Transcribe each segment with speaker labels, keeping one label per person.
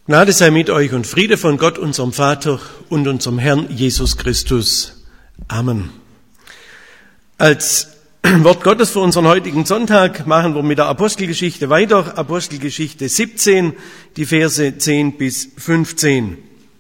Speaker 1: Gnade sei mit euch und Friede von Gott, unserem Vater und unserem Herrn Jesus Christus. Amen. Als Wort Gottes für unseren heutigen Sonntag machen wir mit der Apostelgeschichte weiter. Apostelgeschichte 17, die Verse 10 bis 15.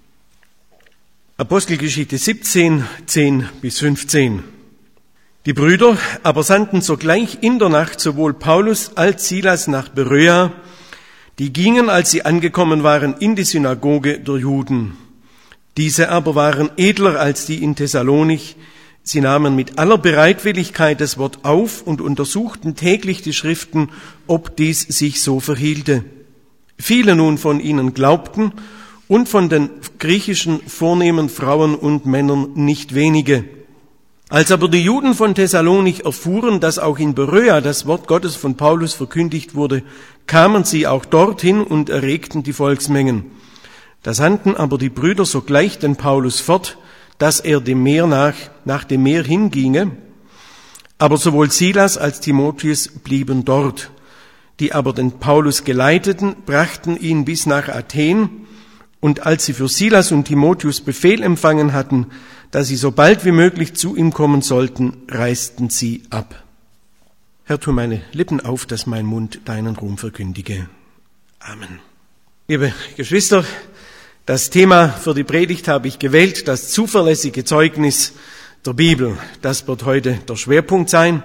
Speaker 1: Apostelgeschichte 17, 10 bis 15. Die Brüder aber sandten sogleich in der Nacht sowohl Paulus als Silas nach Beröa. Die gingen, als sie angekommen waren, in die Synagoge der Juden. Diese aber waren edler als die in Thessalonich. Sie nahmen mit aller Bereitwilligkeit das Wort auf und untersuchten täglich die Schriften, ob dies sich so verhielte. Viele nun von ihnen glaubten und von den griechischen vornehmen Frauen und Männern nicht wenige. Als aber die Juden von Thessalonich erfuhren, dass auch in Beröa das Wort Gottes von Paulus verkündigt wurde, kamen sie auch dorthin und erregten die Volksmengen. Da sandten aber die Brüder sogleich den Paulus fort, dass er dem Meer nach dem Meer hinginge. Aber sowohl Silas als Timotheus blieben dort. Die aber den Paulus geleiteten, brachten ihn bis nach Athen. Und als sie für Silas und Timotheus Befehl empfangen hatten, dass sie so bald wie möglich zu ihm kommen sollten, reisten sie ab. Herr, tu meine Lippen auf, dass mein Mund deinen Ruhm verkündige. Amen. Liebe Geschwister, das Thema für die Predigt habe ich gewählt, das zuverlässige Zeugnis der Bibel. Das wird heute der Schwerpunkt sein.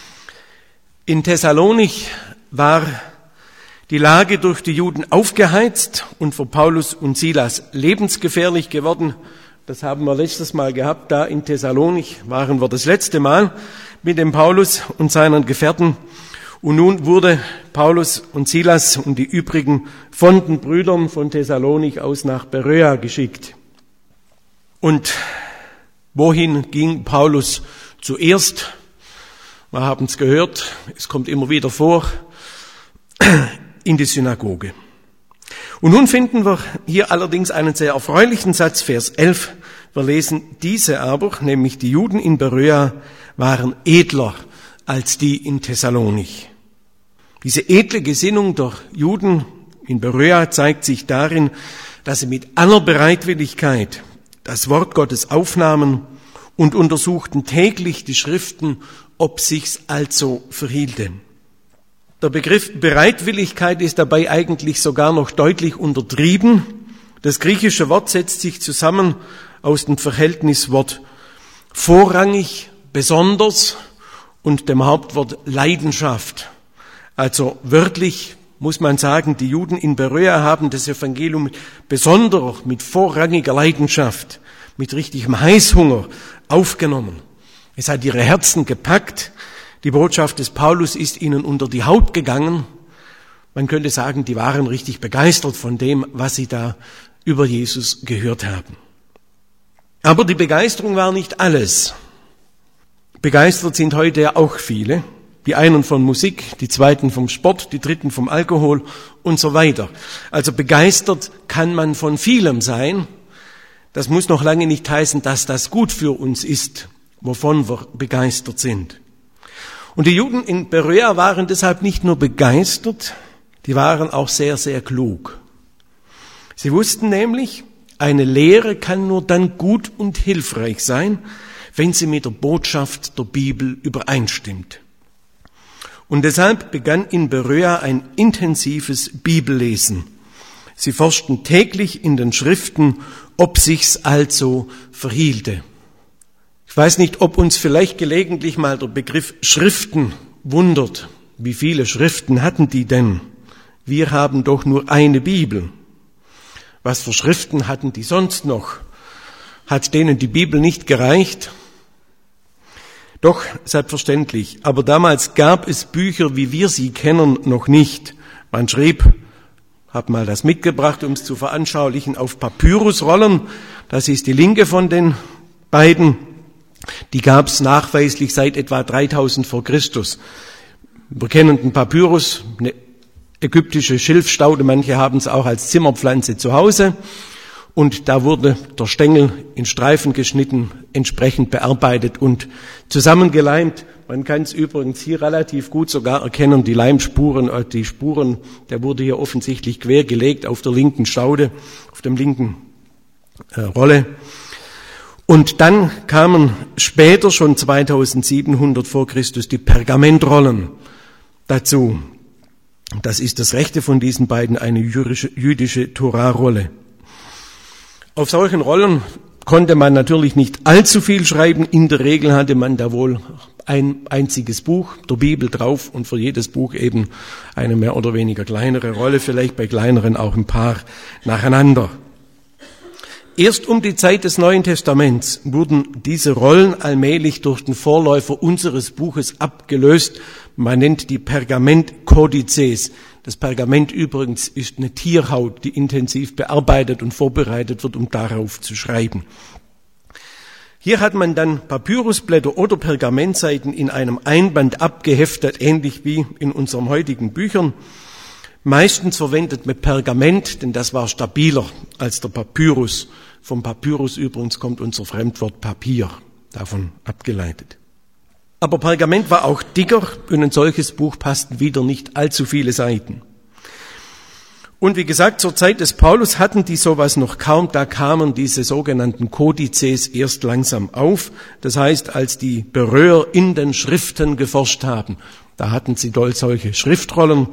Speaker 1: In Thessalonich war die Lage durch die Juden aufgeheizt und für Paulus und Silas lebensgefährlich geworden. Das haben wir letztes Mal gehabt. Da in Thessalonich waren wir das letzte Mal mit dem Paulus und seinen Gefährten. Und nun wurde Paulus und Silas und die übrigen von den Brüdern von Thessalonich aus nach Beröa geschickt. Und wohin ging Paulus zuerst? Wir haben es gehört, es kommt immer wieder vor, in die Synagoge. Und nun finden wir hier allerdings einen sehr erfreulichen Satz, Vers 11. Wir lesen, diese aber, nämlich die Juden in Beröa, waren edler als die in Thessalonich. Diese edle Gesinnung der Juden in Beröa zeigt sich darin, dass sie mit aller Bereitwilligkeit das Wort Gottes aufnahmen und untersuchten täglich die Schriften, ob sich's also verhielte. Der Begriff Bereitwilligkeit ist dabei eigentlich sogar noch deutlich untertrieben. Das griechische Wort setzt sich zusammen aus dem Verhältniswort vorrangig, besonders und dem Hauptwort Leidenschaft. Also wörtlich muss man sagen, die Juden in Beröa haben das Evangelium mit besonderer, mit vorrangiger Leidenschaft, mit richtigem Heißhunger aufgenommen. Es hat ihre Herzen gepackt. Die Botschaft des Paulus ist ihnen unter die Haut gegangen. Man könnte sagen, die waren richtig begeistert von dem, was sie da über Jesus gehört haben. Aber die Begeisterung war nicht alles. Begeistert sind heute ja auch viele. Die einen von Musik, die zweiten vom Sport, die dritten vom Alkohol und so weiter. Also begeistert kann man von vielem sein. Das muss noch lange nicht heißen, dass das gut für uns ist, wovon wir begeistert sind. Und die Juden in Beröa waren deshalb nicht nur begeistert, die waren auch sehr, sehr klug. Sie wussten nämlich, eine Lehre kann nur dann gut und hilfreich sein, wenn sie mit der Botschaft der Bibel übereinstimmt. Und deshalb begann in Beröa ein intensives Bibellesen. Sie forschten täglich in den Schriften, ob sich's also verhielte. Ich weiß nicht, ob uns vielleicht gelegentlich mal der Begriff Schriften wundert. Wie viele Schriften hatten die denn? Wir haben doch nur eine Bibel. Was für Schriften hatten die sonst noch? Hat denen die Bibel nicht gereicht? Doch, selbstverständlich. Aber damals gab es Bücher, wie wir sie kennen, noch nicht. Man schrieb, hab mal das mitgebracht, um es zu veranschaulichen, auf Papyrusrollen. Das ist die linke von den beiden. Die gab es nachweislich seit etwa 3000 vor Christus. Wir kennen den Papyrus, eine ägyptische Schilfstaude, manche haben es auch als Zimmerpflanze zu Hause. Und da wurde der Stängel in Streifen geschnitten, entsprechend bearbeitet und zusammengeleimt. Man kann es übrigens hier relativ gut sogar erkennen, die Leimspuren, die Spuren, der wurde hier offensichtlich quergelegt auf der linken Staude, auf dem linken Rolle. Und dann kamen später, schon 2700 vor Christus, die Pergamentrollen dazu. Das ist das rechte von diesen beiden, eine jüdische Torah-Rolle. Auf solchen Rollen konnte man natürlich nicht allzu viel schreiben. In der Regel hatte man da wohl ein einziges Buch der Bibel drauf und für jedes Buch eben eine mehr oder weniger kleinere Rolle, vielleicht bei kleineren auch ein paar nacheinander. Erst um die Zeit des Neuen Testaments wurden diese Rollen allmählich durch den Vorläufer unseres Buches abgelöst. Man nennt die Pergamentkodizes. Das Pergament übrigens ist eine Tierhaut, die intensiv bearbeitet und vorbereitet wird, um darauf zu schreiben. Hier hat man dann Papyrusblätter oder Pergamentseiten in einem Einband abgeheftet, ähnlich wie in unseren heutigen Büchern. Meistens verwendet mit Pergament, denn das war stabiler als der Papyrus. Vom Papyrus übrigens kommt unser Fremdwort Papier, davon abgeleitet. Aber Pergament war auch dicker und ein solches Buch passten wieder nicht allzu viele Seiten. Und wie gesagt, zur Zeit des Paulus hatten die sowas noch kaum, da kamen diese sogenannten Kodizes erst langsam auf. Das heißt, als die Beröer in den Schriften geforscht haben, da hatten sie dort solche Schriftrollen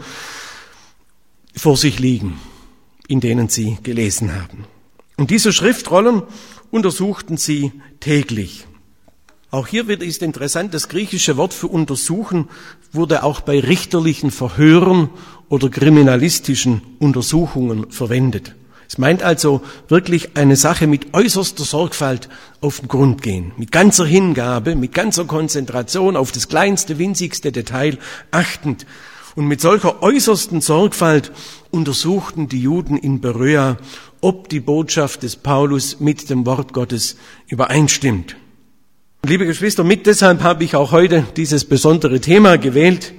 Speaker 1: vor sich liegen, in denen sie gelesen haben. Und diese Schriftrollen untersuchten sie täglich. Auch hier wieder ist interessant, das griechische Wort für untersuchen wurde auch bei richterlichen Verhören oder kriminalistischen Untersuchungen verwendet. Es meint also wirklich eine Sache mit äußerster Sorgfalt auf den Grund gehen, mit ganzer Hingabe, mit ganzer Konzentration auf das kleinste, winzigste Detail achtend. Und mit solcher äußersten Sorgfalt untersuchten die Juden in Beröa, ob die Botschaft des Paulus mit dem Wort Gottes übereinstimmt. Liebe Geschwister, deshalb habe ich auch heute dieses besondere Thema gewählt.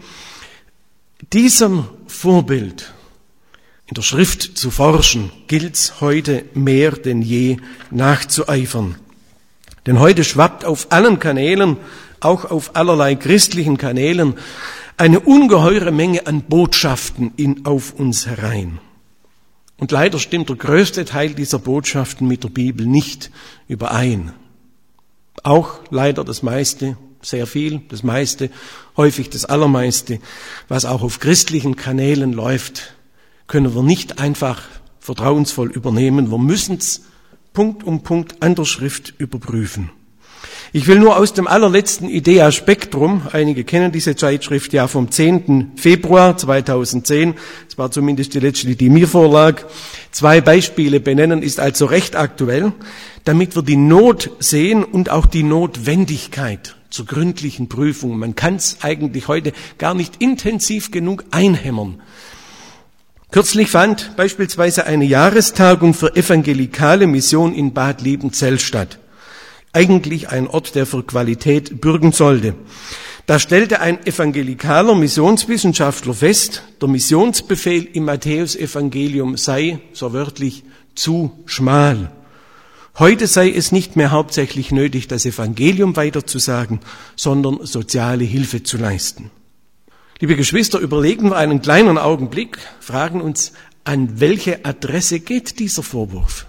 Speaker 1: Diesem Vorbild in der Schrift zu forschen, gilt es heute mehr denn je nachzueifern. Denn heute schwappt auf allen Kanälen, auch auf allerlei christlichen Kanälen, eine ungeheure Menge an Botschaften auf uns herein. Und leider stimmt der größte Teil dieser Botschaften mit der Bibel nicht überein. Auch leider das meiste, sehr viel, das meiste, häufig das Allermeiste, was auch auf christlichen Kanälen läuft, können wir nicht einfach vertrauensvoll übernehmen. Wir müssen es Punkt um Punkt an der Schrift überprüfen. Ich will nur aus dem allerletzten Idea Spektrum, einige kennen diese Zeitschrift ja vom 10. Februar 2010, das war zumindest die letzte, die mir vorlag, 2 Beispiele benennen, ist also recht aktuell, damit wir die Not sehen und auch die Notwendigkeit zur gründlichen Prüfung. Man kann es eigentlich heute gar nicht intensiv genug einhämmern. Kürzlich fand beispielsweise eine Jahrestagung für evangelikale Mission in Bad Liebenzell statt. Eigentlich ein Ort, der für Qualität bürgen sollte. Da stellte ein evangelikaler Missionswissenschaftler fest, der Missionsbefehl im Matthäusevangelium sei, so wörtlich, zu schmal. Heute sei es nicht mehr hauptsächlich nötig, das Evangelium weiterzusagen, sondern soziale Hilfe zu leisten. Liebe Geschwister, überlegen wir einen kleinen Augenblick, fragen uns, an welche Adresse geht dieser Vorwurf?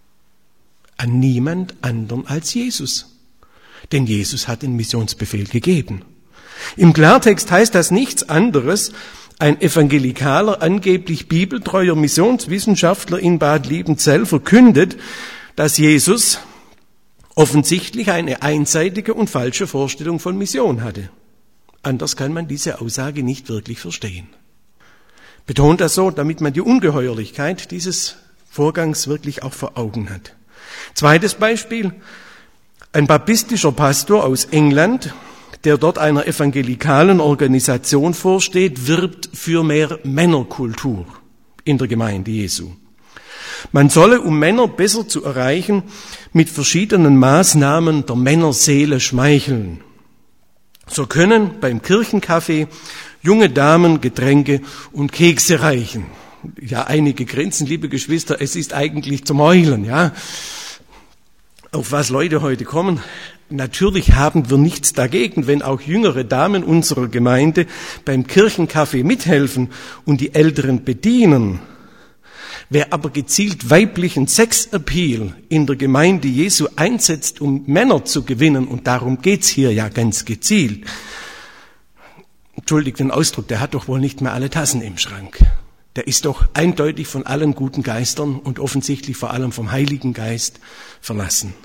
Speaker 1: An niemand anderen als Jesus. Denn Jesus hat den Missionsbefehl gegeben. Im Klartext heißt das nichts anderes, ein evangelikaler, angeblich bibeltreuer Missionswissenschaftler in Bad Liebenzell verkündet, dass Jesus offensichtlich eine einseitige und falsche Vorstellung von Mission hatte. Anders kann man diese Aussage nicht wirklich verstehen. Betont das so, damit man die Ungeheuerlichkeit dieses Vorgangs wirklich auch vor Augen hat. Zweites Beispiel, ein baptistischer Pastor aus England, der dort einer evangelikalen Organisation vorsteht, wirbt für mehr Männerkultur in der Gemeinde Jesu. Man solle, um Männer besser zu erreichen, mit verschiedenen Maßnahmen der Männerseele schmeicheln. So können beim Kirchenkaffee junge Damen Getränke und Kekse reichen. Ja, einige grinsen, liebe Geschwister, es ist eigentlich zum Heulen, ja. auf was Leute heute kommen. Natürlich haben wir nichts dagegen, wenn auch jüngere Damen unserer Gemeinde beim Kirchenkaffee mithelfen und die Älteren bedienen. Wer aber gezielt weiblichen Sexappeal in der Gemeinde Jesu einsetzt, um Männer zu gewinnen, und darum geht's hier ja ganz gezielt, entschuldigt den Ausdruck, der hat doch wohl nicht mehr alle Tassen im Schrank. Der ist doch eindeutig von allen guten Geistern und offensichtlich vor allem vom Heiligen Geist verlassen.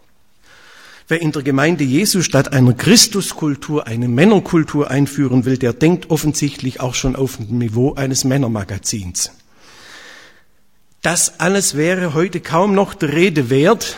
Speaker 1: Wer in der Gemeinde Jesu statt einer Christuskultur eine Männerkultur einführen will, der denkt offensichtlich auch schon auf dem Niveau eines Männermagazins. Das alles wäre heute kaum noch der Rede wert,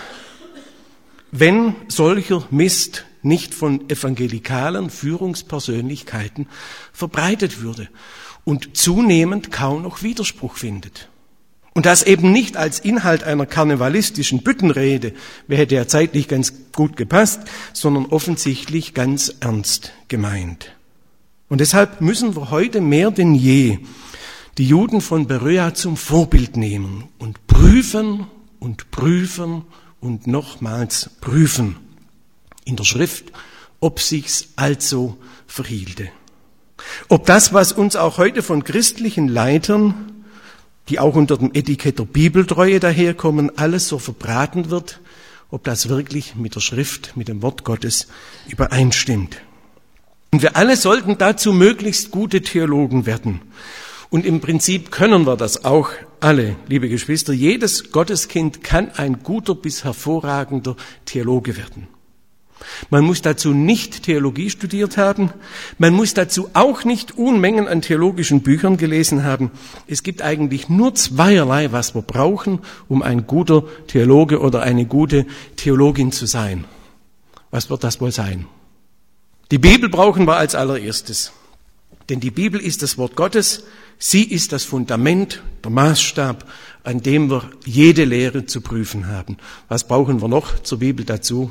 Speaker 1: wenn solcher Mist nicht von evangelikalen Führungspersönlichkeiten verbreitet würde und zunehmend kaum noch Widerspruch findet. Und das eben nicht als Inhalt einer karnevalistischen Büttenrede, wer hätte ja zeitlich ganz gut gepasst, sondern offensichtlich ganz ernst gemeint. Und deshalb müssen wir heute mehr denn je die Juden von Beröa zum Vorbild nehmen und prüfen und prüfen und nochmals prüfen in der Schrift, ob sich's also verhielte. Ob das, was uns auch heute von christlichen Leitern, die auch unter dem Etikett der Bibeltreue daherkommen, alles so verbraten wird, ob das wirklich mit der Schrift, mit dem Wort Gottes übereinstimmt. Und wir alle sollten dazu möglichst gute Theologen werden. Und im Prinzip können wir das auch alle, liebe Geschwister. Jedes Gotteskind kann ein guter bis hervorragender Theologe werden. Man muss dazu nicht Theologie studiert haben. Man muss dazu auch nicht Unmengen an theologischen Büchern gelesen haben. Es gibt eigentlich nur zweierlei, was wir brauchen, um ein guter Theologe oder eine gute Theologin zu sein. Was wird das wohl sein? Die Bibel brauchen wir als allererstes. Denn die Bibel ist das Wort Gottes. Sie ist das Fundament, der Maßstab, an dem wir jede Lehre zu prüfen haben. Was brauchen wir noch zur Bibel dazu?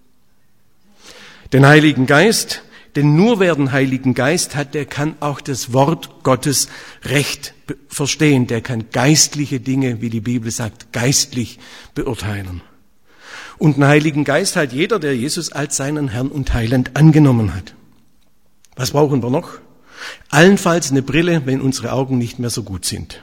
Speaker 1: Den Heiligen Geist, denn nur wer den Heiligen Geist hat, der kann auch das Wort Gottes recht verstehen. Der kann geistliche Dinge, wie die Bibel sagt, geistlich beurteilen. Und den Heiligen Geist hat jeder, der Jesus als seinen Herrn und Heiland angenommen hat. Was brauchen wir noch? Allenfalls eine Brille, wenn unsere Augen nicht mehr so gut sind.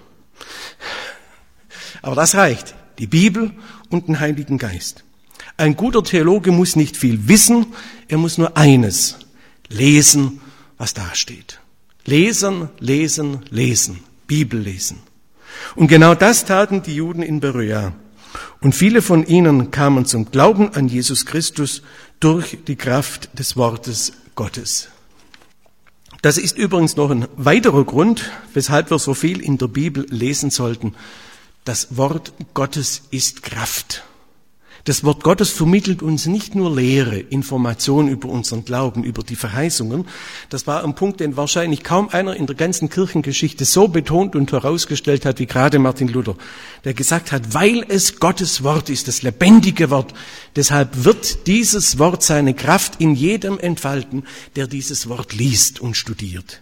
Speaker 1: Aber das reicht. Die Bibel und den Heiligen Geist. Ein guter Theologe muss nicht viel wissen, er muss nur eines: lesen, was da steht. Lesen, lesen, lesen. Bibel lesen. Und genau das taten die Juden in Beröa. Und viele von ihnen kamen zum Glauben an Jesus Christus durch die Kraft des Wortes Gottes. Das ist übrigens noch ein weiterer Grund, weshalb wir so viel in der Bibel lesen sollten. Das Wort Gottes ist Kraft. Das Wort Gottes vermittelt uns nicht nur Lehre, Information über unseren Glauben, über die Verheißungen. Das war ein Punkt, den wahrscheinlich kaum einer in der ganzen Kirchengeschichte so betont und herausgestellt hat wie gerade Martin Luther, der gesagt hat, weil es Gottes Wort ist, das lebendige Wort, deshalb wird dieses Wort seine Kraft in jedem entfalten, der dieses Wort liest und studiert.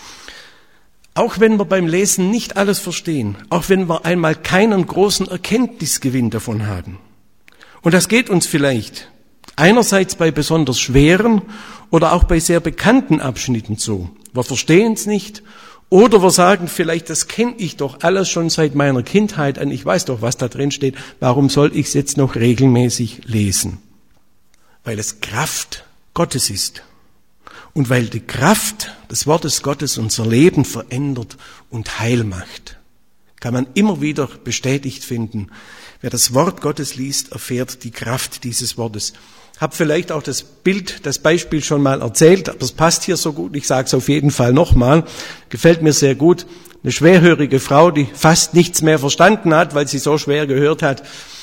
Speaker 1: Auch wenn wir beim Lesen nicht alles verstehen, auch wenn wir einmal keinen großen Erkenntnisgewinn davon haben. Und das geht uns vielleicht einerseits bei besonders schweren oder auch bei sehr bekannten Abschnitten so. Wir verstehen es nicht oder wir sagen vielleicht, das kenne ich doch alles schon seit meiner Kindheit an, ich weiß doch, was da drin steht, warum soll ich es jetzt noch regelmäßig lesen? Weil es Kraft Gottes ist und weil die Kraft des Wortes Gottes unser Leben verändert und heil macht. Kann man immer wieder bestätigt finden. Wer das Wort Gottes liest, erfährt die Kraft dieses Wortes. Hab vielleicht auch das Beispiel schon mal erzählt, aber es passt hier so gut, ich sage es auf jeden Fall nochmal. Gefällt mir sehr gut. Eine schwerhörige Frau, die fast nichts mehr verstanden hat, weil sie so schwer gehört hat.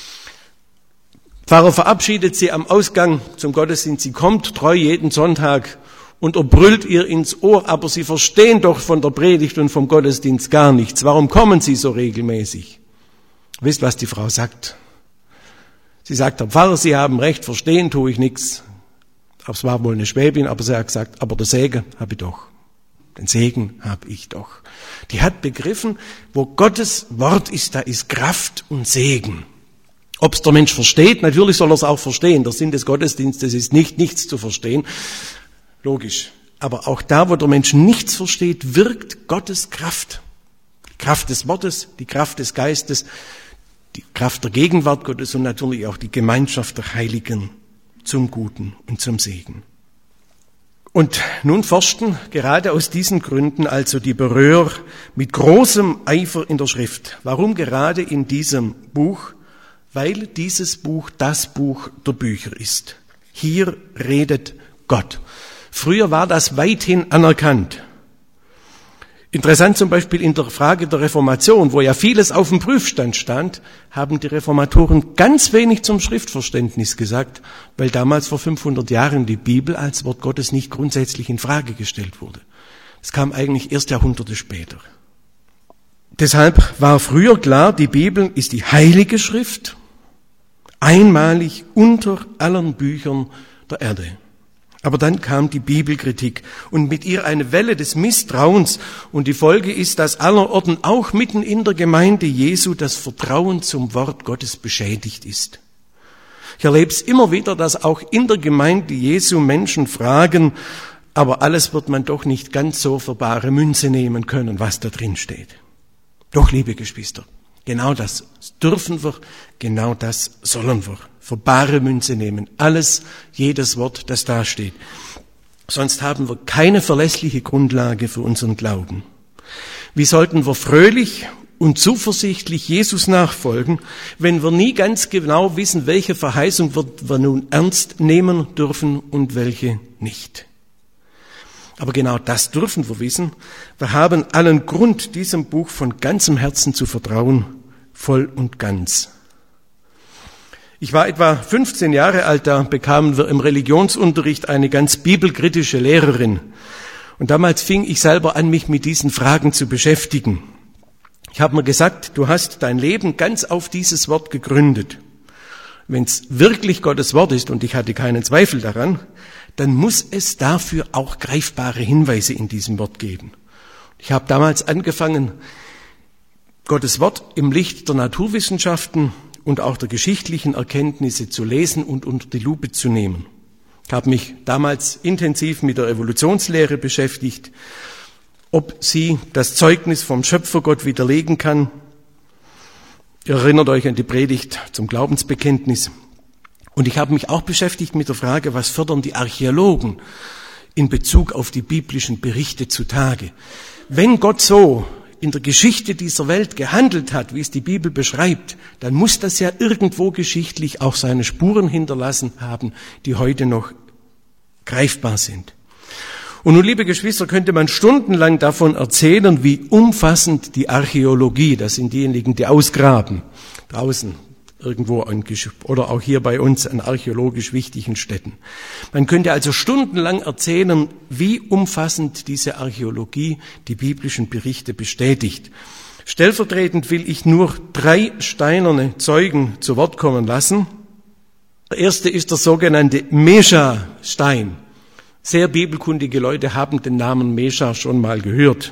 Speaker 1: Pfarrer verabschiedet sie am Ausgang zum Gottesdienst. Sie kommt treu jeden Sonntag und er brüllt ihr ins Ohr, aber Sie verstehen doch von der Predigt und vom Gottesdienst gar nichts. Warum kommen Sie so regelmäßig? Wisst, was die Frau sagt? Sie sagt, Herr Pfarrer, Sie haben recht, verstehen tue ich nichts. Aber es war wohl eine Schwäbin, aber sie hat gesagt, aber der Segen habe ich doch. Den Segen habe ich doch. Die hat begriffen, wo Gottes Wort ist, da ist Kraft und Segen. Ob es der Mensch versteht, natürlich soll er es auch verstehen. Der Sinn des Gottesdienstes ist nicht, nichts zu verstehen. Logisch. Aber auch da, wo der Mensch nichts versteht, wirkt Gottes Kraft. Die Kraft des Wortes, die Kraft des Geistes, die Kraft der Gegenwart Gottes und natürlich auch die Gemeinschaft der Heiligen zum Guten und zum Segen. Und nun forschten gerade aus diesen Gründen also die Beröer mit großem Eifer in der Schrift. Warum gerade in diesem Buch? Weil dieses Buch das Buch der Bücher ist. Hier redet Gott. Früher war das weithin anerkannt. Interessant zum Beispiel in der Frage der Reformation, wo ja vieles auf dem Prüfstand stand, haben die Reformatoren ganz wenig zum Schriftverständnis gesagt, weil damals vor 500 Jahren die Bibel als Wort Gottes nicht grundsätzlich in Frage gestellt wurde. Es kam eigentlich erst Jahrhunderte später. Deshalb war früher klar, die Bibel ist die heilige Schrift, einmalig unter allen Büchern der Erde. Aber dann kam die Bibelkritik und mit ihr eine Welle des Misstrauens und die Folge ist, dass allerorten auch mitten in der Gemeinde Jesu das Vertrauen zum Wort Gottes beschädigt ist. Ich erlebe es immer wieder, dass auch in der Gemeinde Jesu Menschen fragen, aber alles wird man doch nicht ganz so für bare Münze nehmen können, was da drin steht. Doch, liebe Geschwister, genau das dürfen wir, genau das sollen wir. Für bare Münze nehmen. Alles, jedes Wort, das da steht. Sonst haben wir keine verlässliche Grundlage für unseren Glauben. Wie sollten wir fröhlich und zuversichtlich Jesus nachfolgen, wenn wir nie ganz genau wissen, welche Verheißung wir nun ernst nehmen dürfen und welche nicht? Aber genau das dürfen wir wissen. Wir haben allen Grund, diesem Buch von ganzem Herzen zu vertrauen, voll und ganz. Ich war etwa 15 Jahre alt, da bekamen wir im Religionsunterricht eine ganz bibelkritische Lehrerin. Und damals fing ich selber an, mich mit diesen Fragen zu beschäftigen. Ich habe mir gesagt, du hast dein Leben ganz auf dieses Wort gegründet. Wenn es wirklich Gottes Wort ist, und ich hatte keinen Zweifel daran, dann muss es dafür auch greifbare Hinweise in diesem Wort geben. Ich habe damals angefangen, Gottes Wort im Licht der Naturwissenschaften und auch der geschichtlichen Erkenntnisse zu lesen und unter die Lupe zu nehmen. Ich habe mich damals intensiv mit der Evolutionslehre beschäftigt, ob sie das Zeugnis vom Schöpfergott widerlegen kann. Ihr erinnert euch an die Predigt zum Glaubensbekenntnis. Und ich habe mich auch beschäftigt mit der Frage, was fördern die Archäologen in Bezug auf die biblischen Berichte zutage. Wenn Gott so in der Geschichte dieser Welt gehandelt hat, wie es die Bibel beschreibt, dann muss das ja irgendwo geschichtlich auch seine Spuren hinterlassen haben, die heute noch greifbar sind. Und nun, liebe Geschwister, könnte man stundenlang davon erzählen, wie umfassend die Archäologie, das sind diejenigen, die ausgraben, draußen irgendwo oder auch hier bei uns an archäologisch wichtigen Städten. Man könnte also stundenlang erzählen, wie umfassend diese Archäologie die biblischen Berichte bestätigt. Stellvertretend will ich nur 3 steinerne Zeugen zu Wort kommen lassen. Der erste ist der sogenannte Mesha-Stein. Sehr bibelkundige Leute haben den Namen Mesha schon mal gehört.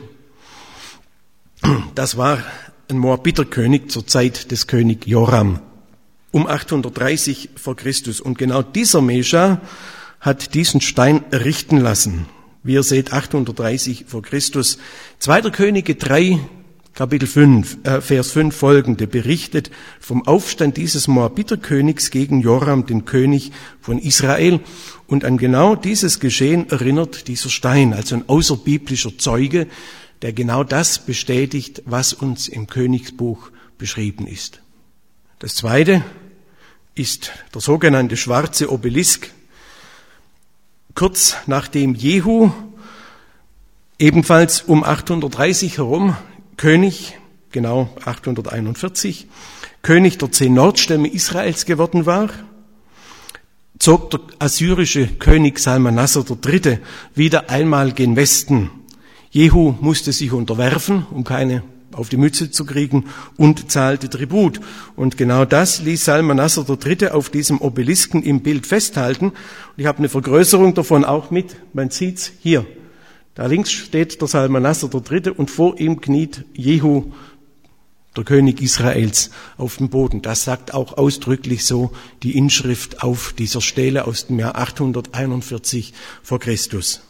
Speaker 1: Das war ein Moabiterkönig zur Zeit des König Joram. Um 830 vor Christus. Und genau dieser Mesha hat diesen Stein errichten lassen. Wie ihr seht, 830 vor Christus. 2. Könige 3, Kapitel 5, Vers 5 folgende berichtet vom Aufstand dieses Moabiterkönigs gegen Joram, den König von Israel. Und an genau dieses Geschehen erinnert dieser Stein, also ein außerbiblischer Zeuge, der genau das bestätigt, was uns im Königsbuch beschrieben ist. Das zweite ist der sogenannte schwarze Obelisk. Kurz nachdem Jehu, ebenfalls um 830 herum, König, genau 841, König der 10 Nordstämme Israels geworden war, zog der assyrische König Salmanassar III. Wieder einmal gen Westen. Jehu musste sich unterwerfen, um keine auf die Mütze zu kriegen, und zahlte Tribut. Und genau das ließ Salmanassar III. Auf diesem Obelisken im Bild festhalten. Und ich habe eine Vergrößerung davon auch mit. Man sieht's hier. Da links steht der Salmanassar III. Und vor ihm kniet Jehu, der König Israels, auf dem Boden. Das sagt auch ausdrücklich so die Inschrift auf dieser Stele aus dem Jahr 841 vor Christus.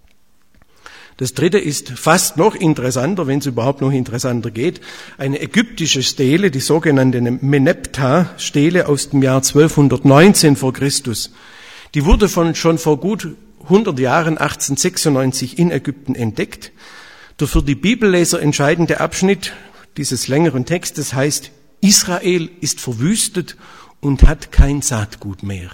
Speaker 1: Das dritte ist fast noch interessanter, wenn es überhaupt noch interessanter geht. Eine ägyptische Stele, die sogenannte Meneptah-Stele aus dem Jahr 1219 vor Christus. Die wurde schon vor gut 100 Jahren, 1896, in Ägypten entdeckt. Der für die Bibelleser entscheidende Abschnitt dieses längeren Textes heißt: Israel ist verwüstet und hat kein Saatgut mehr.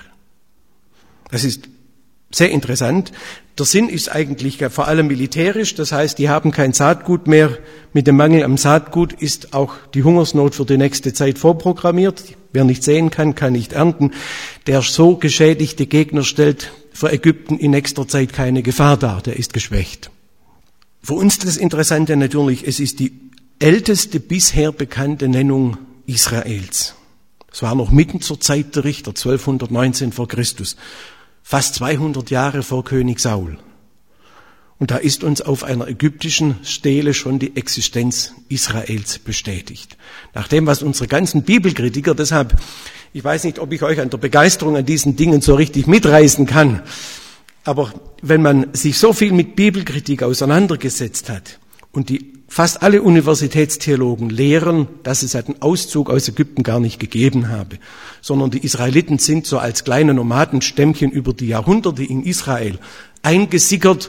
Speaker 1: Das ist sehr interessant. Der Sinn ist eigentlich vor allem militärisch, das heißt, die haben kein Saatgut mehr. Mit dem Mangel am Saatgut ist auch die Hungersnot für die nächste Zeit vorprogrammiert. Wer nicht säen kann, kann nicht ernten. Der so geschädigte Gegner stellt für Ägypten in nächster Zeit keine Gefahr dar, der ist geschwächt. Für uns das Interessante natürlich, es ist die älteste bisher bekannte Nennung Israels. Es war noch mitten zur Zeit der Richter, 1219 vor Christus. Fast 200 Jahre vor König Saul. Und da ist uns auf einer ägyptischen Stele schon die Existenz Israels bestätigt. Nach dem, was unsere ganzen Bibelkritiker, deshalb, ich weiß nicht, ob ich euch an der Begeisterung an diesen Dingen so richtig mitreißen kann, aber wenn man sich so viel mit Bibelkritik auseinandergesetzt hat und die fast alle Universitätstheologen lehren, dass es einen Auszug aus Ägypten gar nicht gegeben habe, sondern die Israeliten sind so als kleine Nomadenstämmchen über die Jahrhunderte in Israel eingesickert,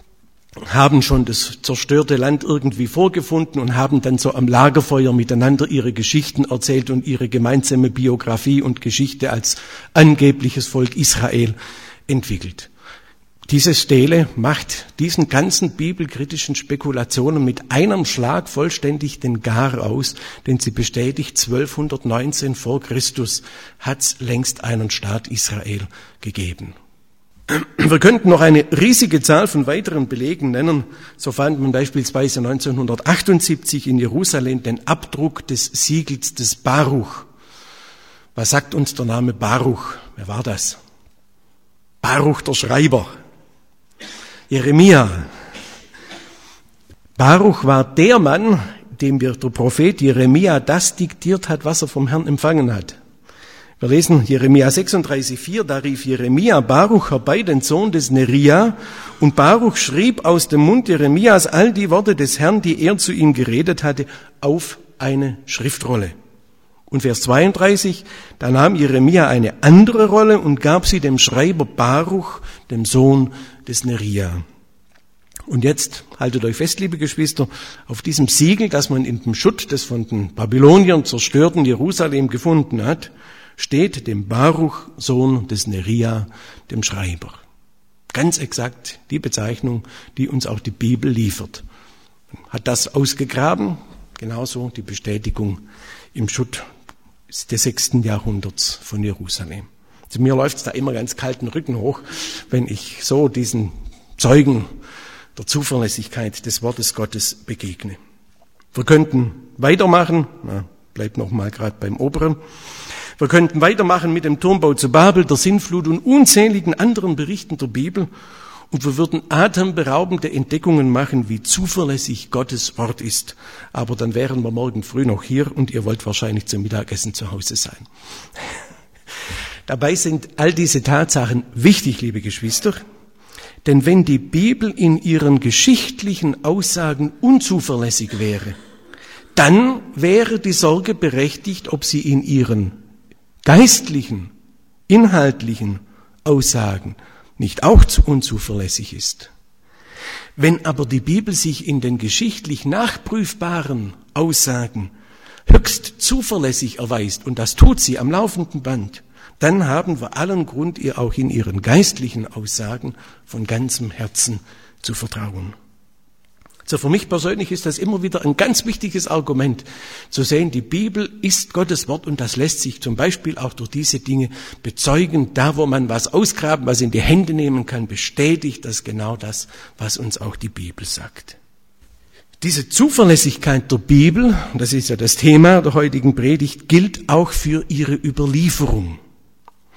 Speaker 1: haben schon das zerstörte Land irgendwie vorgefunden und haben dann so am Lagerfeuer miteinander ihre Geschichten erzählt und ihre gemeinsame Biografie und Geschichte als angebliches Volk Israel entwickelt. Diese Stele macht diesen ganzen bibelkritischen Spekulationen mit einem Schlag vollständig den Gar aus, denn sie bestätigt, 1219 vor Christus hat es längst einen Staat Israel gegeben. Wir könnten noch eine riesige Zahl von weiteren Belegen nennen. So fand man beispielsweise 1978 in Jerusalem den Abdruck des Siegels des Baruch. Was sagt uns der Name Baruch? Wer war das? Baruch der Schreiber. Jeremia. Baruch war der Mann, dem der Prophet Jeremia das diktiert hat, was er vom Herrn empfangen hat. Wir lesen Jeremia 36,4, da rief Jeremia Baruch herbei, den Sohn des Neria, und Baruch schrieb aus dem Mund Jeremias all die Worte des Herrn, die er zu ihm geredet hatte, auf eine Schriftrolle. Und Vers 32, da nahm Jeremia eine andere Rolle und gab sie dem Schreiber Baruch, dem Sohn des Neria. Und jetzt haltet euch fest, liebe Geschwister, auf diesem Siegel, das man in dem Schutt des von den Babyloniern zerstörten Jerusalem gefunden hat, steht dem Baruch, Sohn des Neria, dem Schreiber. Ganz exakt die Bezeichnung, die uns auch die Bibel liefert. Hat das ausgegraben, genauso die Bestätigung im Schutt des 6. Jahrhunderts von Jerusalem. Also mir läuft es da immer ganz kalten Rücken hoch, wenn ich so diesen Zeugen der Zuverlässigkeit des Wortes Gottes begegne. Wir könnten weitermachen, bleibt noch mal gerade beim Oberen. Wir könnten weitermachen mit dem Turmbau zu Babel, der Sintflut und unzähligen anderen Berichten der Bibel. Und wir würden atemberaubende Entdeckungen machen, wie zuverlässig Gottes Wort ist. Aber dann wären wir morgen früh noch hier und ihr wollt wahrscheinlich zum Mittagessen zu Hause sein. Dabei sind all diese Tatsachen wichtig, liebe Geschwister. Denn wenn die Bibel in ihren geschichtlichen Aussagen unzuverlässig wäre, dann wäre die Sorge berechtigt, ob sie in ihren geistlichen, inhaltlichen Aussagen nicht auch zu unzuverlässig ist. Wenn aber die Bibel sich in den geschichtlich nachprüfbaren Aussagen höchst zuverlässig erweist, und das tut sie am laufenden Band, dann haben wir allen Grund, ihr auch in ihren geistlichen Aussagen von ganzem Herzen zu vertrauen. So für mich persönlich ist das immer wieder ein ganz wichtiges Argument, zu sehen, die Bibel ist Gottes Wort und das lässt sich zum Beispiel auch durch diese Dinge bezeugen. Da, wo man was ausgraben, was in die Hände nehmen kann, bestätigt das genau das, was uns auch die Bibel sagt. Diese Zuverlässigkeit der Bibel, und das ist ja das Thema der heutigen Predigt, gilt auch für ihre Überlieferung.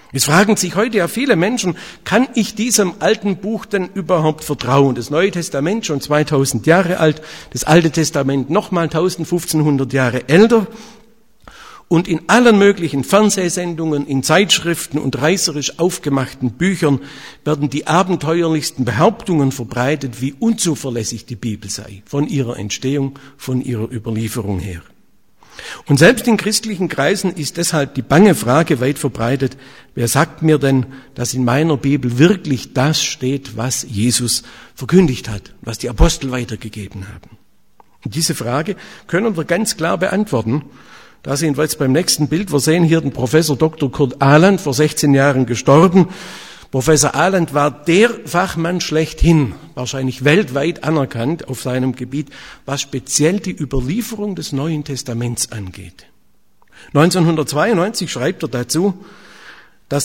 Speaker 1: Es fragen sich heute ja viele Menschen, kann ich diesem alten Buch denn überhaupt vertrauen? Das Neue Testament schon 2000 Jahre alt, das Alte Testament nochmal 1500 Jahre älter. Und in allen möglichen Fernsehsendungen, in Zeitschriften und reißerisch aufgemachten Büchern werden die abenteuerlichsten Behauptungen verbreitet, wie unzuverlässig die Bibel sei, von ihrer Entstehung, von ihrer Überlieferung her. Und selbst in christlichen Kreisen ist deshalb die bange Frage weit verbreitet, wer sagt mir denn, dass in meiner Bibel wirklich das steht, was Jesus verkündigt hat, was die Apostel weitergegeben haben? Und diese Frage können wir ganz klar beantworten. Da sehen wir jetzt beim nächsten Bild, wir sehen hier den Professor Dr. Kurt Aland, vor 16 Jahren gestorben. Professor Aland war der Fachmann schlechthin, wahrscheinlich weltweit anerkannt auf seinem Gebiet, was speziell die Überlieferung des Neuen Testaments angeht. 1992 schreibt er dazu, dass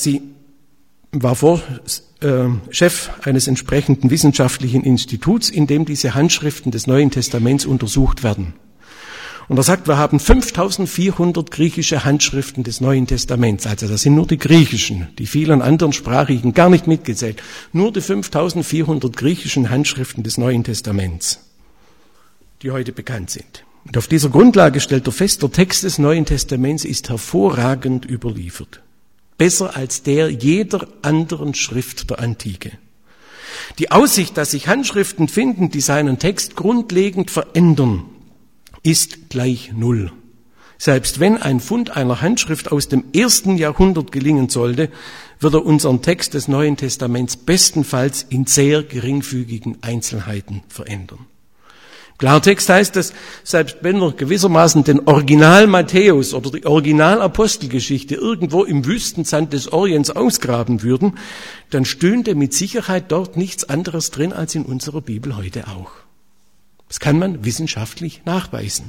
Speaker 1: Chef eines entsprechenden wissenschaftlichen Instituts, in dem diese Handschriften des Neuen Testaments untersucht werden. Und er sagt, wir haben 5400 griechische Handschriften des Neuen Testaments. Also das sind nur die griechischen, die vielen anderen sprachigen gar nicht mitgezählt. Nur die 5400 griechischen Handschriften des Neuen Testaments, die heute bekannt sind. Und auf dieser Grundlage stellt er fest, der Text des Neuen Testaments ist hervorragend überliefert. Besser als der jeder anderen Schrift der Antike. Die Aussicht, dass sich Handschriften finden, die seinen Text grundlegend verändern, ist gleich null. Selbst wenn ein Fund einer Handschrift aus dem 1. Jahrhundert gelingen sollte, wird er unseren Text des Neuen Testaments bestenfalls in sehr geringfügigen Einzelheiten verändern. Im Klartext heißt das, selbst wenn wir gewissermaßen den Original Matthäus oder die Original Apostelgeschichte irgendwo im Wüstensand des Orients ausgraben würden, dann stünde mit Sicherheit dort nichts anderes drin als in unserer Bibel heute auch. Das kann man wissenschaftlich nachweisen.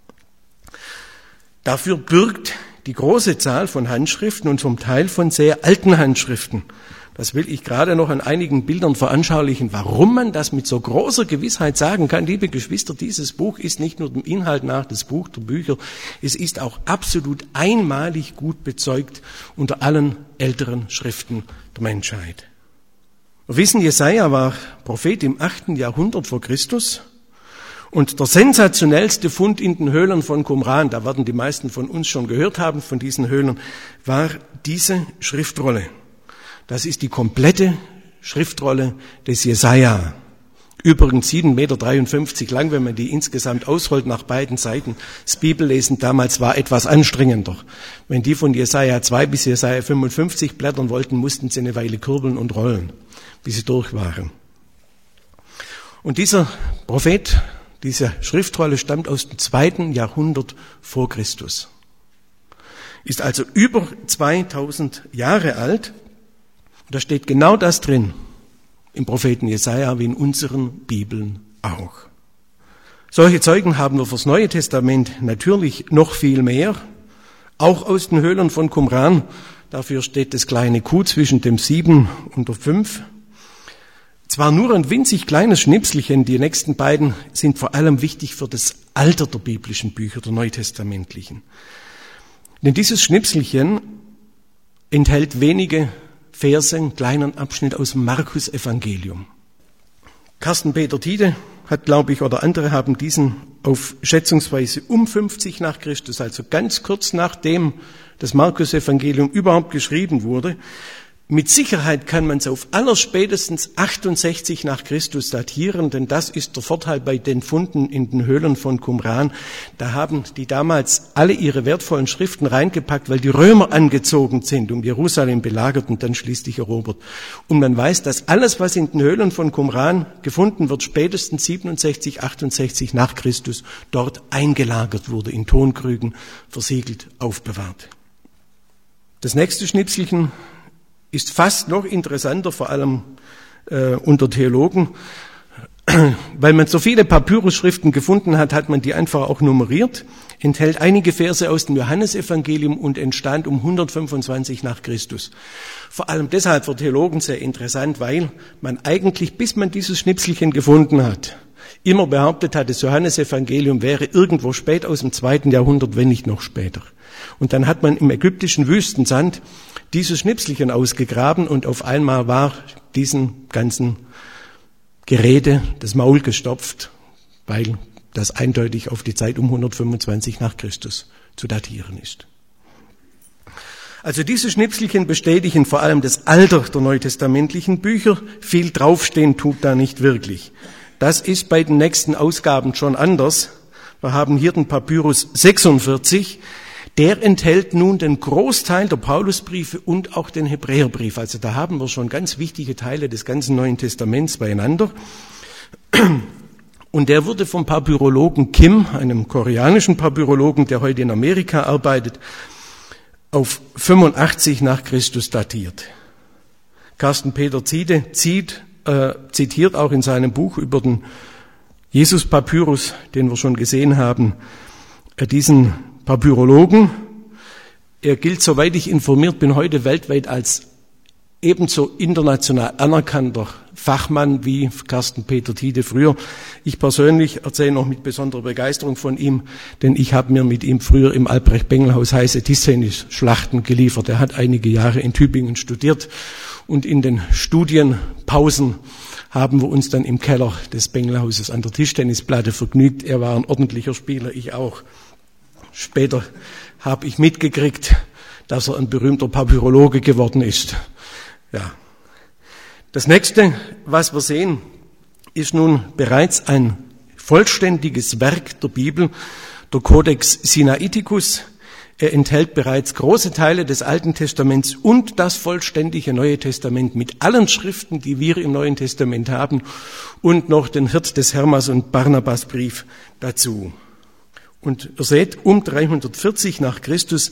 Speaker 1: Dafür bürgt die große Zahl von Handschriften und zum Teil von sehr alten Handschriften. Das will ich gerade noch an einigen Bildern veranschaulichen, warum man das mit so großer Gewissheit sagen kann. Liebe Geschwister, dieses Buch ist nicht nur dem Inhalt nach das Buch der Bücher, es ist auch absolut einmalig gut bezeugt unter allen älteren Schriften der Menschheit. Wir wissen, Jesaja war Prophet im 8. Jahrhundert vor Christus. Und der sensationellste Fund in den Höhlen von Qumran, da werden die meisten von uns schon gehört haben von diesen Höhlen, war diese Schriftrolle. Das ist die komplette Schriftrolle des Jesaja. Übrigens 7,53 Meter lang, wenn man die insgesamt ausrollt nach beiden Seiten. Das Bibellesen damals war etwas anstrengender. Wenn die von Jesaja 2 bis Jesaja 55 blättern wollten, mussten sie eine Weile kurbeln und rollen, bis sie durch waren. Und dieser Prophet, diese Schriftrolle stammt aus dem 2. Jahrhundert vor Christus. Ist also über 2000 Jahre alt. Und da steht genau das drin, im Propheten Jesaja wie in unseren Bibeln auch. Solche Zeugen haben wir fürs Neue Testament natürlich noch viel mehr, auch aus den Höhlen von Qumran. Dafür steht das kleine Q zwischen dem 7 und der 5. Zwar nur ein winzig kleines Schnipselchen, die nächsten beiden sind vor allem wichtig für das Alter der biblischen Bücher, der neutestamentlichen. Denn dieses Schnipselchen enthält wenige Verse, einen kleinen Abschnitt aus dem Markus-Evangelium. Carsten Peter Tiede hat, glaube ich, oder andere haben diesen auf schätzungsweise um 50 nach Christus, also ganz kurz nachdem das Markus-Evangelium überhaupt geschrieben wurde. Mit Sicherheit kann man es auf allerspätestens 68 nach Christus datieren, denn das ist der Vorteil bei den Funden in den Höhlen von Qumran. Da haben die damals alle ihre wertvollen Schriften reingepackt, weil die Römer angezogen sind, um Jerusalem belagert und dann schließlich erobert. Und man weiß, dass alles, was in den Höhlen von Qumran gefunden wird, spätestens 67, 68 nach Christus dort eingelagert wurde, in Tonkrügen, versiegelt, aufbewahrt. Das nächste Schnipselchen ist fast noch interessanter, vor allem unter Theologen. Weil man so viele Papyrusschriften gefunden hat, hat man die einfach auch nummeriert, enthält einige Verse aus dem Johannesevangelium und entstand um 125 nach Christus. Vor allem deshalb für Theologen sehr interessant, weil man eigentlich, bis man dieses Schnipselchen gefunden hat, immer behauptet hat, das Johannesevangelium wäre irgendwo spät aus dem 2. Jahrhundert, wenn nicht noch später. Und dann hat man im ägyptischen Wüstensand dieses Schnipselchen ausgegraben und auf einmal war diesen ganzen Gerede das Maul gestopft, weil das eindeutig auf die Zeit um 125 nach Christus zu datieren ist. Also diese Schnipselchen bestätigen vor allem das Alter der neutestamentlichen Bücher. Viel draufstehen tut da nicht wirklich. Das ist bei den nächsten Ausgaben schon anders. Wir haben hier den Papyrus 46. Der enthält nun den Großteil der Paulusbriefe und auch den Hebräerbrief. Also da haben wir schon ganz wichtige Teile des ganzen Neuen Testaments beieinander. Und der wurde vom Papyrologen Kim, einem koreanischen Papyrologen, der heute in Amerika arbeitet, auf 85 nach Christus datiert. Carsten Peter Ziede zitiert auch in seinem Buch über den Jesus-Papyrus, den wir schon gesehen haben, diesen Papyrologen. Er gilt, soweit ich informiert bin, heute weltweit als ebenso international anerkannter Fachmann wie Carsten Peter Tiede früher. Ich persönlich erzähle noch mit besonderer Begeisterung von ihm, denn ich habe mir mit ihm früher im Albrecht-Bengel-Haus heiße Tischtennis-Schlachten geliefert. Er hat einige Jahre in Tübingen studiert und in den Studienpausen haben wir uns dann im Keller des Bengelhauses an der Tischtennisplatte vergnügt. Er war ein ordentlicher Spieler, ich auch. Später habe ich mitgekriegt, dass er ein berühmter Papyrologe geworden ist. Ja. Das nächste, was wir sehen, ist nun bereits ein vollständiges Werk der Bibel, der Codex Sinaiticus. Er enthält bereits große Teile des Alten Testaments und das vollständige Neue Testament mit allen Schriften, die wir im Neuen Testament haben, und noch den Hirt des Hermas und Barnabas Brief dazu. Und ihr seht, um 340 nach Christus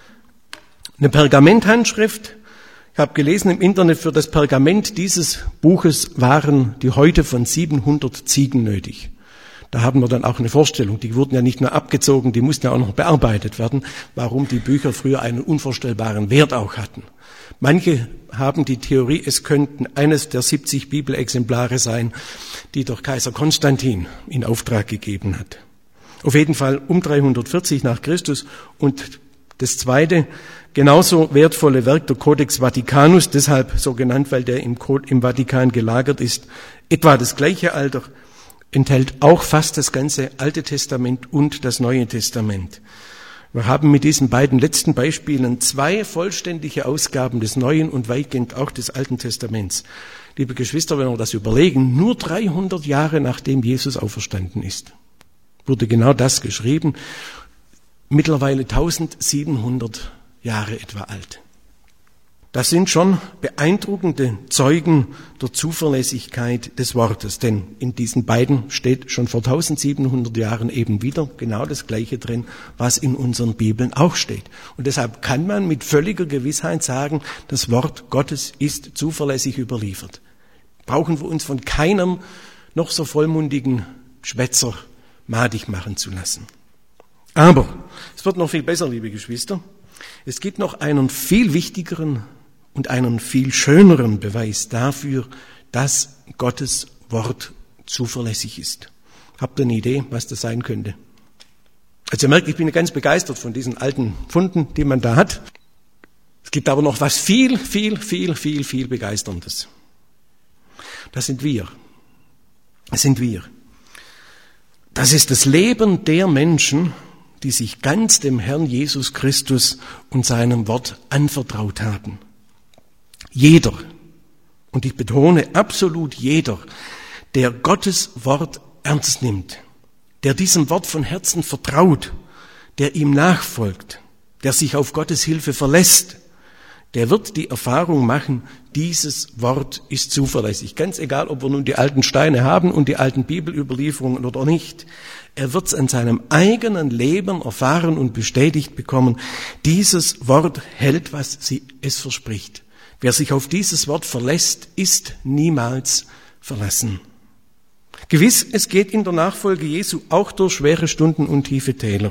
Speaker 1: eine Pergamenthandschrift. Ich habe gelesen im Internet, für das Pergament dieses Buches waren die Häute von 700 Ziegen nötig. Da haben wir dann auch eine Vorstellung. Die wurden ja nicht nur abgezogen, die mussten ja auch noch bearbeitet werden, warum die Bücher früher einen unvorstellbaren Wert auch hatten. Manche haben die Theorie, es könnten eines der 70 Bibelexemplare sein, die doch Kaiser Konstantin in Auftrag gegeben hat. Auf jeden Fall um 340 nach Christus. Und das zweite, genauso wertvolle Werk, der Codex Vaticanus, deshalb so genannt, weil der im Vatikan gelagert ist, etwa das gleiche Alter, enthält auch fast das ganze Alte Testament und das Neue Testament. Wir haben mit diesen beiden letzten Beispielen 2 vollständige Ausgaben des Neuen und weitgehend auch des Alten Testaments. Liebe Geschwister, wenn wir das überlegen, nur 300 Jahre nachdem Jesus auferstanden ist, wurde genau das geschrieben, mittlerweile 1700 Jahre etwa alt. Das sind schon beeindruckende Zeugen der Zuverlässigkeit des Wortes, denn in diesen beiden steht schon vor 1700 Jahren eben wieder genau das Gleiche drin, was in unseren Bibeln auch steht. Und deshalb kann man mit völliger Gewissheit sagen, das Wort Gottes ist zuverlässig überliefert. Brauchen wir uns von keinem noch so vollmundigen Schwätzer madig machen zu lassen. Aber es wird noch viel besser, liebe Geschwister. Es gibt noch einen viel wichtigeren und einen viel schöneren Beweis dafür, dass Gottes Wort zuverlässig ist. Habt ihr eine Idee, was das sein könnte? Also ihr merkt, ich bin ganz begeistert von diesen alten Funden, die man da hat. Es gibt aber noch was viel Begeisterndes. Das sind wir. Das sind wir. Das ist das Leben der Menschen, die sich ganz dem Herrn Jesus Christus und seinem Wort anvertraut haben. Jeder, und ich betone absolut jeder, der Gottes Wort ernst nimmt, der diesem Wort von Herzen vertraut, der ihm nachfolgt, der sich auf Gottes Hilfe verlässt, der wird die Erfahrung machen, dieses Wort ist zuverlässig. Ganz egal, ob wir nun die alten Steine haben und die alten Bibelüberlieferungen oder nicht. Er wird es an seinem eigenen Leben erfahren und bestätigt bekommen. Dieses Wort hält, was es verspricht. Wer sich auf dieses Wort verlässt, ist niemals verlassen. Gewiss, es geht in der Nachfolge Jesu auch durch schwere Stunden und tiefe Täler.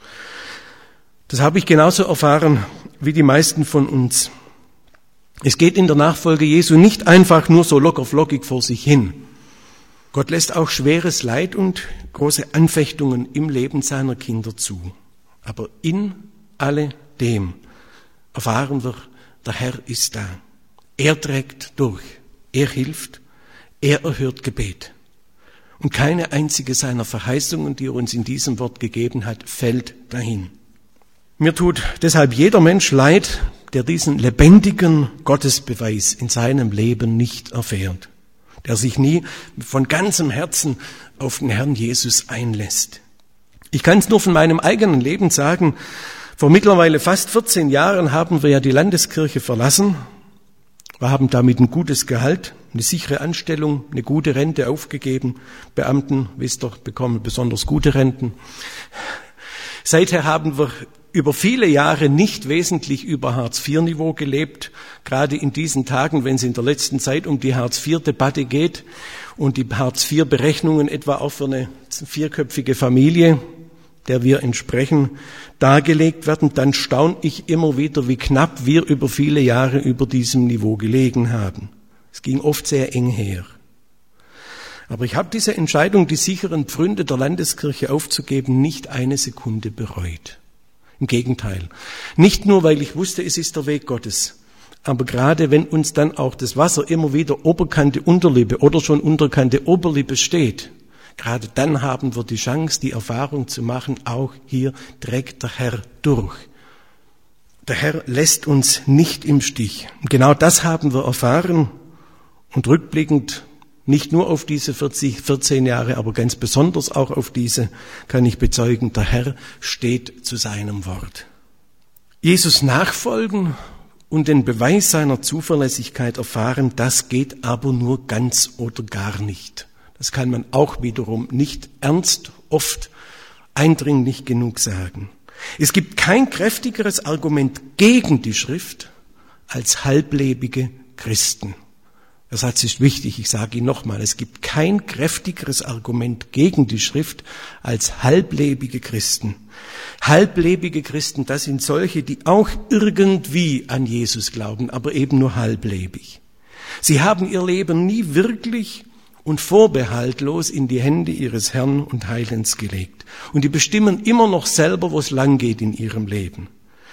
Speaker 1: Das habe ich genauso erfahren wie die meisten von uns. Es geht in der Nachfolge Jesu nicht einfach nur so locker flockig vor sich hin. Gott lässt auch schweres Leid und große Anfechtungen im Leben seiner Kinder zu. Aber in alledem erfahren wir, der Herr ist da. Er trägt durch. Er hilft. Er erhört Gebet. Und keine einzige seiner Verheißungen, die er uns in diesem Wort gegeben hat, fällt dahin. Mir tut deshalb jeder Mensch leid, der diesen lebendigen Gottesbeweis in seinem Leben nicht erfährt, der sich nie von ganzem Herzen auf den Herrn Jesus einlässt. Ich kann es nur von meinem eigenen Leben sagen, vor mittlerweile fast 14 Jahren haben wir ja die Landeskirche verlassen. Wir haben damit ein gutes Gehalt, eine sichere Anstellung, eine gute Rente aufgegeben. Beamten, wisst ihr, bekommen besonders gute Renten. Seither haben wir über viele Jahre nicht wesentlich über Hartz-IV-Niveau gelebt, gerade in diesen Tagen, wenn es in der letzten Zeit um die Hartz-IV-Debatte geht und die Hartz-IV-Berechnungen etwa auch für eine 4-köpfige Familie, der wir entsprechen, dargelegt werden, dann staune ich immer wieder, wie knapp wir über viele Jahre über diesem Niveau gelegen haben. Es ging oft sehr eng her. Aber ich habe diese Entscheidung, die sicheren Pfründe der Landeskirche aufzugeben, nicht eine Sekunde bereut. Im Gegenteil. Nicht nur, weil ich wusste, es ist der Weg Gottes, aber gerade wenn uns dann auch das Wasser immer wieder Oberkante Unterlippe oder schon Unterkante Oberlippe steht, gerade dann haben wir die Chance, die Erfahrung zu machen, auch hier trägt der Herr durch. Der Herr lässt uns nicht im Stich. Und genau das haben wir erfahren und rückblickend nicht nur auf diese 14 Jahre, aber ganz besonders auch auf diese kann ich bezeugen, der Herr steht zu seinem Wort. Jesus nachfolgen und den Beweis seiner Zuverlässigkeit erfahren, das geht aber nur ganz oder gar nicht. Das kann man auch wiederum nicht ernst, oft eindringlich genug sagen. Es gibt kein kräftigeres Argument gegen die Schrift als halblebige Christen. Der Satz ist wichtig, ich sage ihn nochmal. Es gibt kein kräftigeres Argument gegen die Schrift als halblebige Christen. Halblebige Christen, das sind solche, die auch irgendwie an Jesus glauben, aber eben nur halblebig. Sie haben ihr Leben nie wirklich und vorbehaltlos in die Hände ihres Herrn und Heilens gelegt. Und die bestimmen immer noch selber, wo es lang geht in ihrem Leben.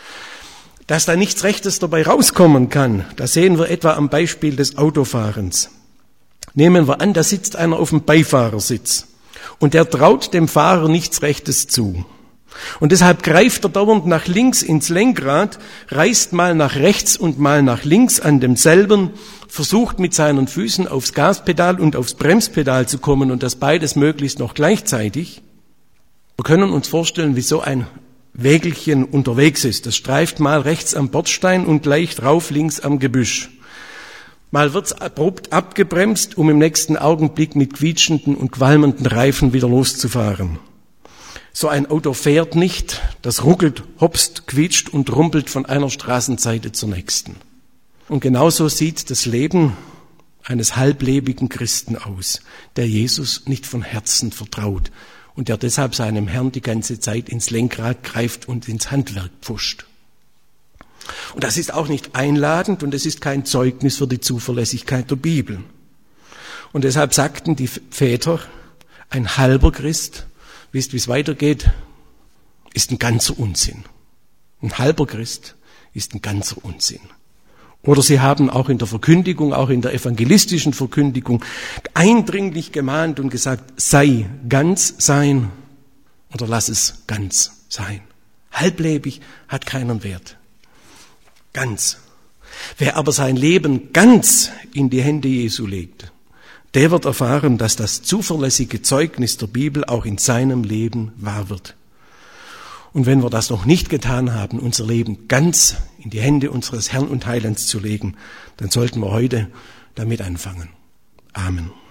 Speaker 1: Dass da nichts Rechtes dabei rauskommen kann, das sehen wir etwa am Beispiel des Autofahrens. Nehmen wir an, da sitzt einer auf dem Beifahrersitz und der traut dem Fahrer nichts Rechtes zu. Und deshalb greift er dauernd nach links ins Lenkrad, reißt mal nach rechts und mal nach links an demselben, versucht mit seinen Füßen aufs Gaspedal und aufs Bremspedal zu kommen und das beides möglichst noch gleichzeitig. Wir können uns vorstellen, wie so ein Wägelchen unterwegs ist. Das streift mal rechts am Bordstein und gleich drauf links am Gebüsch. Mal wird's abrupt abgebremst, um im nächsten Augenblick mit quietschenden und qualmenden Reifen wieder loszufahren. So ein Auto fährt nicht, das ruckelt, hopst, quietscht und rumpelt von einer Straßenseite zur nächsten. Und genauso sieht das Leben eines halblebigen Christen aus, der Jesus nicht von Herzen vertraut und der deshalb seinem Herrn die ganze Zeit ins Lenkrad greift und ins Handwerk pfuscht. Und das ist auch nicht einladend und es ist kein Zeugnis für die Zuverlässigkeit der Bibel. Und deshalb sagten die Väter, ein halber Christ, wisst, wie es weitergeht, ist ein ganzer Unsinn. Ein halber Christ ist ein ganzer Unsinn. Oder sie haben auch in der Verkündigung, auch in der evangelistischen Verkündigung eindringlich gemahnt und gesagt, sei ganz sein oder lass es ganz sein. Halblebig hat keinen Wert. Ganz. Wer aber sein Leben ganz in die Hände Jesu legt, der wird erfahren, dass das zuverlässige Zeugnis der Bibel auch in seinem Leben wahr wird. Und wenn wir das noch nicht getan haben, unser Leben ganz in die Hände unseres Herrn und Heilands zu legen, dann sollten wir heute damit anfangen. Amen.